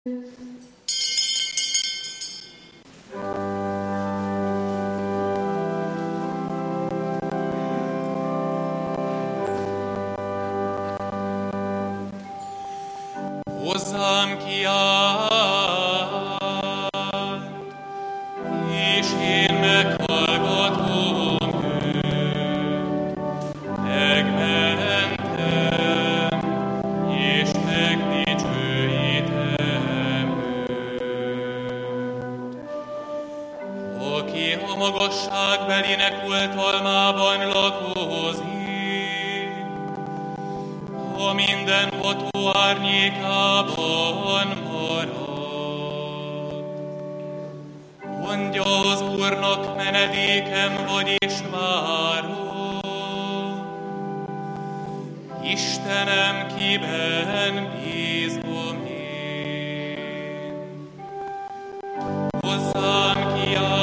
Hozzám kiáll, és én meghallgatom őt. Megmentem, és megdicsőítem őt. Aki a magasságbelinek oltalmában lakozik, a mindenható árnyékában marad. Mondja az Úrnak, menedékem vagy és várom. Istenem, kiben bízom én. Hozzám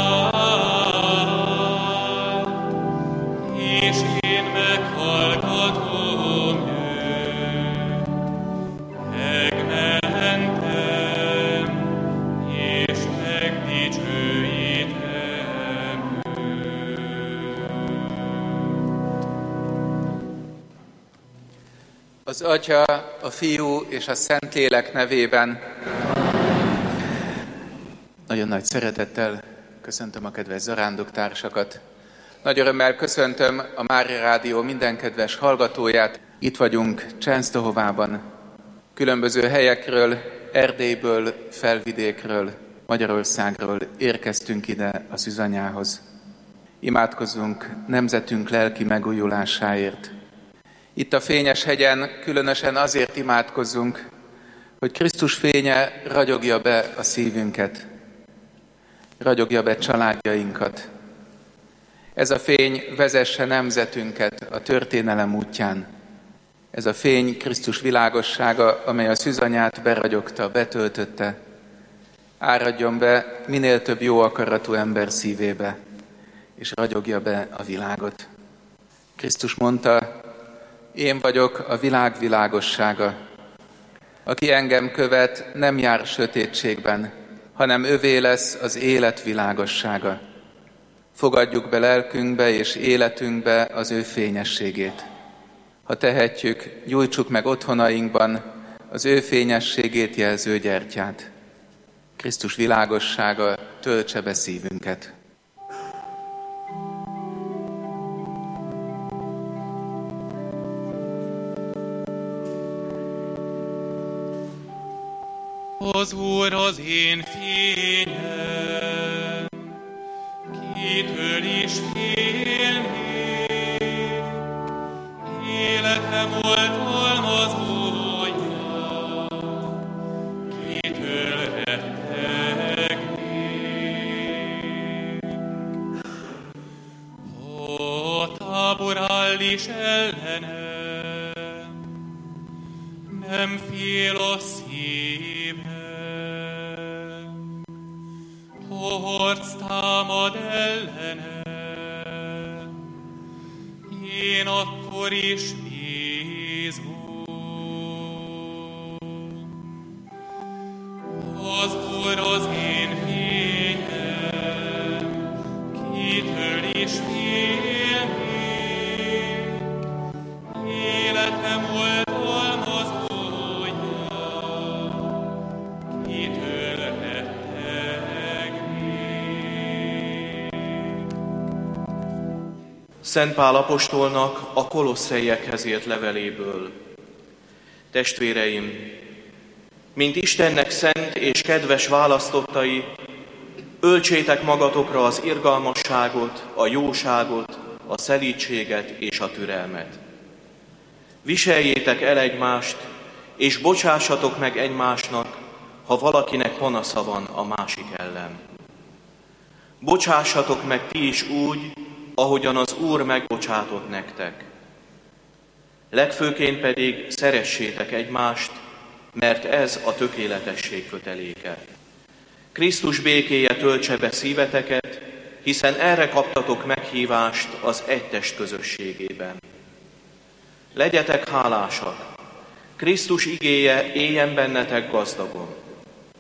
kiáll, és én meghallgatom őt. Az Atya, a Fiú és a Szentlélek nevében nagyon nagy szeretettel köszöntöm a kedves zarándoktársakat. Nagy örömmel köszöntöm a Mária Rádió minden kedves hallgatóját. Itt vagyunk Csensztohovában, különböző helyekről, Erdélyből, Felvidékről, Magyarországról érkeztünk ide a Szűzanyához. Imádkozzunk nemzetünk lelki megújulásáért. Itt a Fényes hegyen különösen azért imádkozzunk, hogy Krisztus fénye ragyogja be a szívünket, ragyogja be családjainkat. Ez a fény vezesse nemzetünket a történelem útján. Ez a fény Krisztus világossága, amely a Szűzanyát beragyogta, betöltötte, áradjon be minél több jó akaratú ember szívébe, és ragyogja be a világot. Krisztus mondta, én vagyok a világ világossága. Aki engem követ, nem jár sötétségben, hanem övé lesz az élet világossága. Fogadjuk be lelkünkbe és életünkbe az ő fényességét. Ha tehetjük, gyújtsuk meg otthonainkban az ő fényességét jelző gyertyát. Krisztus világossága töltse be szívünket. Az Úr az én fényem, kitől is félnék, életem oltalmazója, kitől rettegnék. A tábor áll is ellenem, nem fél a szívem. Ha harc támad ellenem, én akkor is bízom. Az Úr az én fényem, kitől is félnék, életem oltalmazója, kitől Szent Pál apostolnak a Kolosszeiekhez írt leveléből. Testvéreim, mint Istennek szent és kedves választottai, öltsétek magatokra az irgalmasságot, a jóságot, a szelídséget és a türelmet. Viseljétek el egymást, és bocsássatok meg egymásnak, ha valakinek panasza van a másik ellen. Bocsássatok meg ti is úgy, ahogyan az Úr megbocsátott nektek. Legfőként pedig szeressétek egymást, mert ez a tökéletesség köteléke. Krisztus békéje töltse be szíveteket, hiszen erre kaptatok meghívást az egytest közösségében. Legyetek hálásak, Krisztus igéje éljen bennetek gazdagon.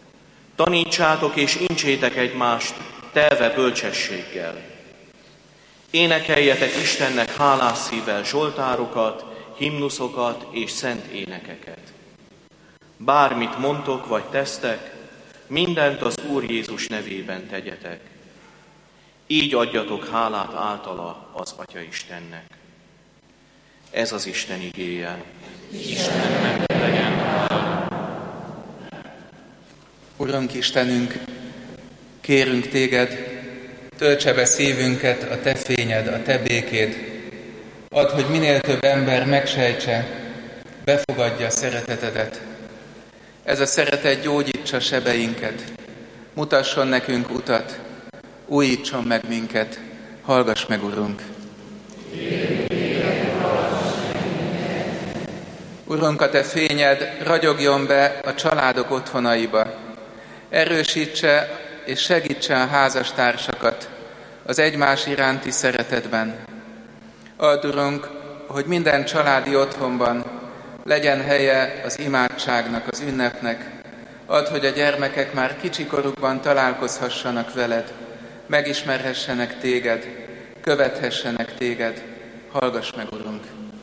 Tanítsátok és incsétek egymást telve bölcsességgel. Énekeljetek Istennek hálás szívvel zsoltárokat, himnuszokat és szent énekeket. Bármit mondtok vagy tesztek, mindent az Úr Jézus nevében tegyetek. Így adjatok hálát általa az Atya Istennek. Ez az Isten igéje. Istennek legyen hála. Urunk Istenünk, kérünk Téged, töltse be szívünket a Te fényed, a Te békéd. Add, hogy minél több ember megsejtse, befogadja szeretetedet. Ez a szeretet gyógyítsa sebeinket, mutasson nekünk utat, újítson meg minket, hallgass meg, Urunk! Urunk, a Te fényed ragyogjon be a családok otthonaiba, erősítse és segítse a házastársakat az egymás iránti szeretetben. Add, Urunk, hogy minden családi otthonban legyen helye az imádságnak, az ünnepnek. Add, hogy a gyermekek már kicsikorukban találkozhassanak veled, megismerhessenek Téged, követhessenek Téged. Hallgass meg, Urunk!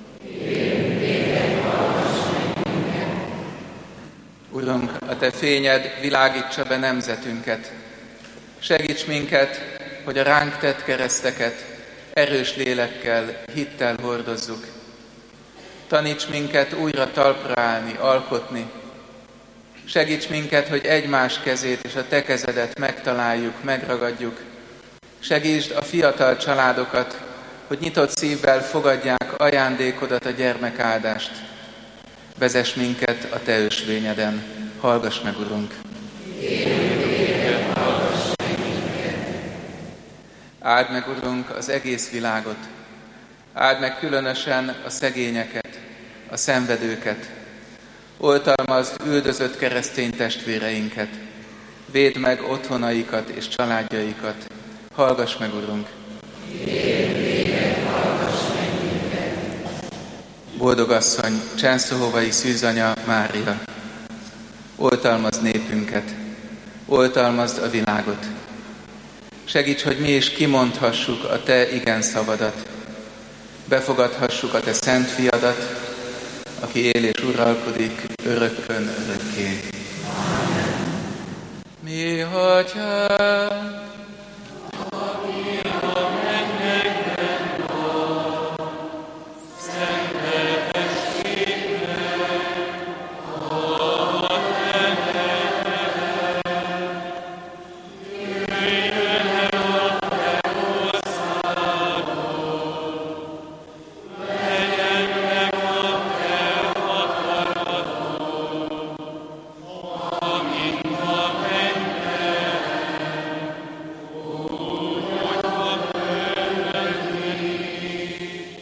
Urunk, a Te fényed világítsa be nemzetünket. Segíts minket, hogy a ránk tett kereszteket erős lélekkel, hittel hordozzuk. Taníts minket újra talpra állni, alkotni. Segíts minket, hogy egymás kezét és a Te kezedet megtaláljuk, megragadjuk. Segítsd a fiatal családokat, hogy nyitott szívvel fogadják ajándékodat, a gyermekáldást. Vezess minket a Te ösvényeden. Hallgass meg, Urunk! Áld meg, Urunk, az egész világot. Áld meg különösen a szegényeket, a szenvedőket. Oltalmazd üldözött keresztény testvéreinket. Védd meg otthonaikat és családjaikat. Hallgass meg, Urunk! Boldog asszony, Csensztohovai szűzanya Mária, oltalmazd népünket, oltalmazd a világot. Segíts, hogy mi is kimondhassuk a Te igen szavadat, befogadhassuk a Te szent fiadat, aki él és uralkodik örökkön örökké. Mi Atyánk, Aki a mennyekben van, szenteltessék meg a Te neved. Jöjjön el a Te országod, legyen meg a Te akaratod, amint a mennyben, úgy a földön is.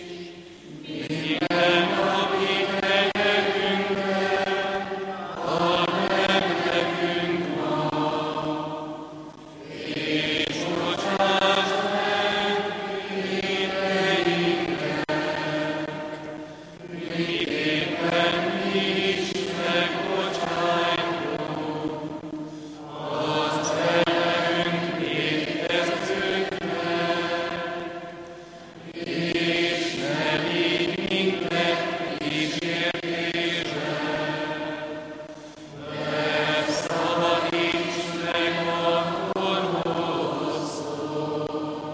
Minden napi kenyerünket add meg nekünk ma, és bocsásd meg vétkeinket, miképpen mi is megbocsájtunk az velünk vétkezőknek, és ne vigy minket kísértésbe, de szabadíts meg a gonosztól.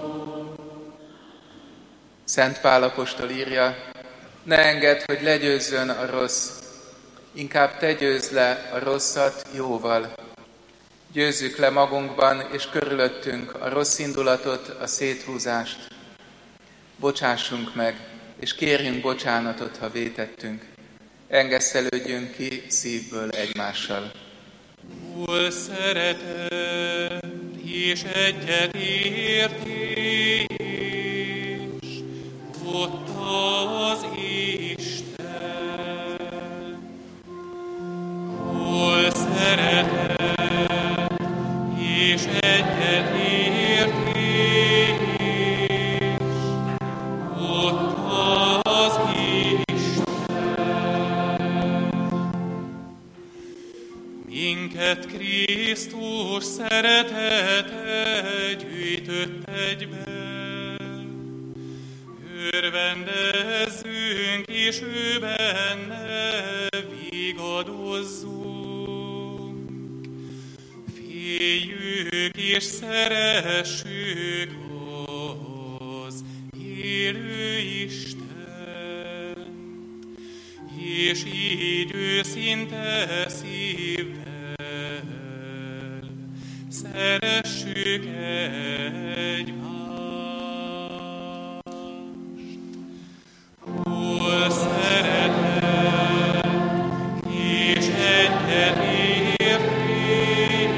Szent Pál apostol írja, ne engedd, hogy legyőzzön a rossz, inkább te győzd le a rosszat jóval. Győzzük le magunkban és körülöttünk a rossz indulatot, a széthúzást. Bocsássunk meg, és kérjünk bocsánatot, ha vétettünk. Engesztelődjünk ki szívből egymással. Úr szeretet és egyet értés, ott az Isten. Hol szeretet és egyet értés, ott az Isten. Minket Krisztus Krisztus szeretete gyűjtött egybe. Örvendezzünk, és ő benne vigadozzunk. Féljük és szeressük az élő Istent, és így őszinte szívvel szeressük egymást. Hol szeretet és egyet értés,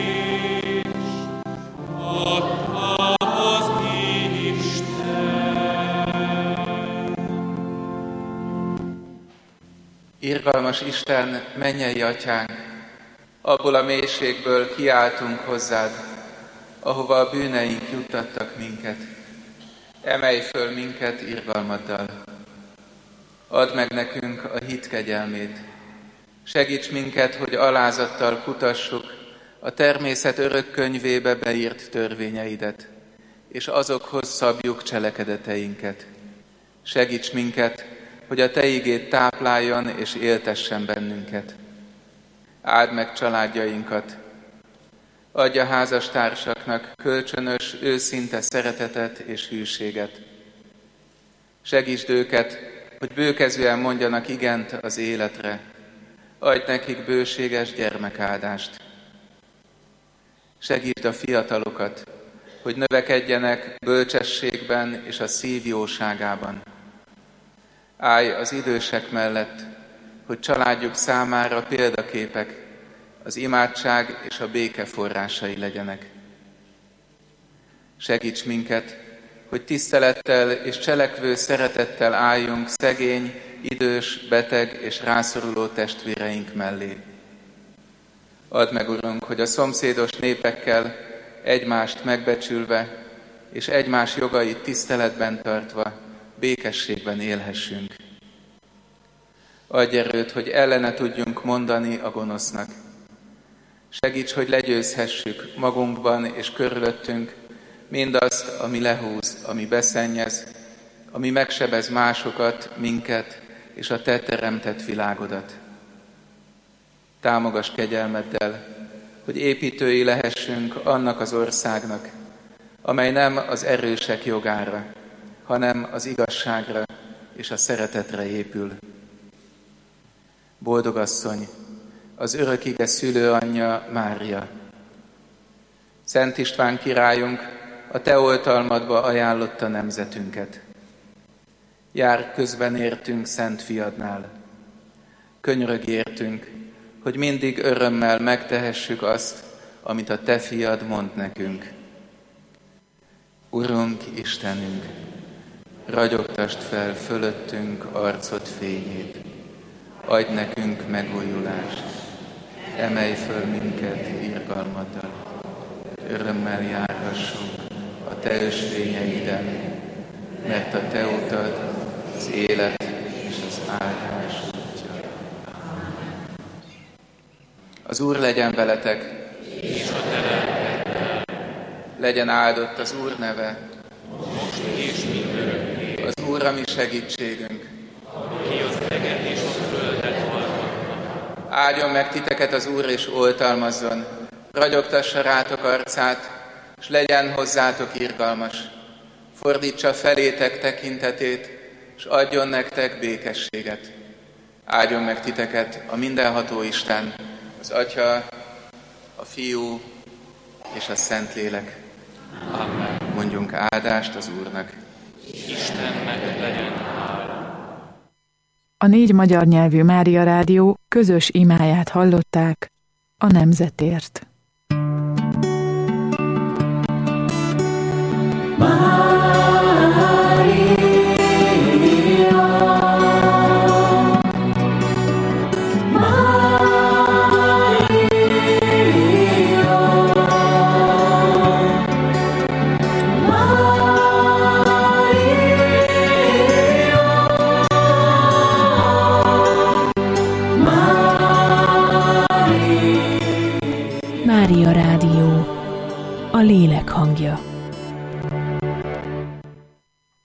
ott az Isten. Irgalmas Isten, mennyei Atyánk, abból a mélységből kiáltunk hozzád, ahova a bűneink juttattak minket. Emelj föl minket irgalmaddal. Add meg nekünk a hit kegyelmét. Segíts minket, hogy alázattal kutassuk a természet örök könyvébe beírt törvényeidet, és azokhoz szabjuk cselekedeteinket. Segíts minket, hogy a Te igéd tápláljon és éltessen bennünket. Áld meg családjainkat. Adj a házastársaknak kölcsönös, őszinte szeretetet és hűséget. Segítsd őket, hogy bőkezűen mondjanak igent az életre. Adj nekik bőséges gyermekáldást. Segítsd a fiatalokat, hogy növekedjenek bölcsességben és a szív jóságában. Állj az idősek mellett, hogy családjuk számára példaképek, az imádság és a béke forrásai legyenek. Segíts minket, hogy tisztelettel és cselekvő szeretettel álljunk szegény, idős, beteg és rászoruló testvéreink mellé. Add meg, Urunk, hogy a szomszédos népekkel egymást megbecsülve és egymás jogait tiszteletben tartva békességben élhessünk. Adj erőt, hogy ellene tudjunk mondani a gonosznak. Segíts, hogy legyőzhessük magunkban és körülöttünk mindazt, ami lehúz, ami beszennyez, ami megsebez másokat, minket és a Te teremtett világodat. Támogass kegyelmeddel, hogy építői lehessünk annak az országnak, amely nem az erősek jogára, hanem az igazságra és a szeretetre épül. Boldog asszony, az örök ige szülőanyja Mária. Szent István királyunk a Te oltalmadba ajánlotta nemzetünket. Jár közben értünk Szent Fiadnál. Könyörög értünk, hogy mindig örömmel megtehessük azt, amit a Te Fiad mond nekünk. Urunk, Istenünk, ragyogtasd fel fölöttünk arcod fényét. Adj nekünk megújulást, emelj föl minket irgalmaddal. Örömmel járhassunk a Te ösvényeiden, mert a Te utad az élet és az áldás útja. Az Úr legyen veletek, És a te lelkeddel, legyen áldott az Úr neve, most és mindörökké, az Úr a mi segítségünk. aki az eget és a földet alkotta. Áldjon meg titeket az Úr, és oltalmazzon, ragyogtassa rátok arcát, és legyen hozzátok irgalmas. Fordítsa felétek tekintetét, és adjon nektek békességet. Áldjon meg titeket a mindenható Isten, az Atya, a Fiú és a Szentlélek. Amen. Mondjunk áldást az Úrnak. Istennek legyen hála. A 4 magyar nyelvű Mária Rádió közös imáját hallották a nemzetért. Mária Rádió, a lélek hangja.